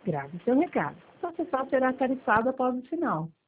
Grave seu recado. Sua sessão será tarifada após o sinal.